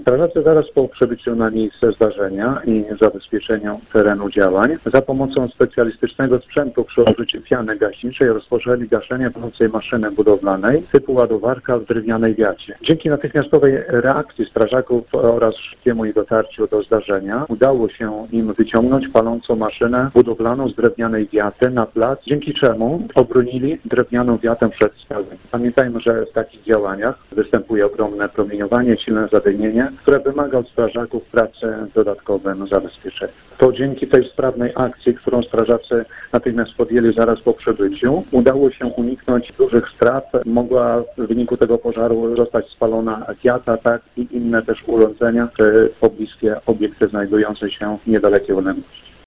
Strażacy zaraz po przybyciu na miejsce zdarzenia i zabezpieczeniu terenu działań za pomocą specjalistycznego sprzętu przy użyciu piany gaśniczej rozpoczęli gaszenie płonącej maszyny budowlanej typu ładowarka w drewnianej wiacie. Dzięki natychmiastowej reakcji strażaków oraz szybkiemu jej dotarciu do zdarzenia udało się im wyciągnąć palącą maszynę budowlaną z drewnianej wiaty na plac, dzięki czemu obronili drewnianą wiatę przed spalem. Pamiętajmy, że w takich działaniach występuje ogromne promieniowanie, silne zadymienie, które wymaga od strażaków pracy dodatkowym zabezpieczeniu. To dzięki tej sprawnej akcji, którą strażacy natychmiast podjęli zaraz po przybyciu, udało się uniknąć dużych strat. Mogła w wyniku tego pożaru zostać spalona wiata, tak, i inne też urządzenia czy pobliskie obiekty znajdujące się w niedalekiej odległości.